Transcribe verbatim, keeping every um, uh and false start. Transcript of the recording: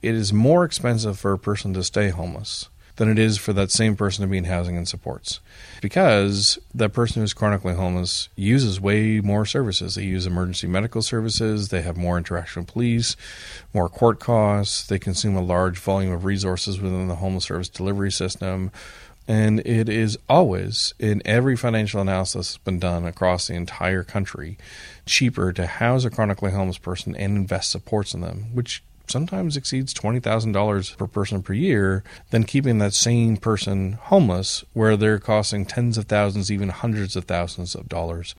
it is more expensive for a person to stay homeless than it is for that same person to be in housing and supports. Because that person who's chronically homeless uses way more services. They use emergency medical services, they have more interaction with police, more court costs, they consume a large volume of resources within the homeless service delivery system. And it is always, in every financial analysis that's been done across the entire country, cheaper to house a chronically homeless person and invest supports in them, which sometimes exceeds twenty thousand dollars per person per year, than keeping that same person homeless, where they're costing tens of thousands, even hundreds of thousands of dollars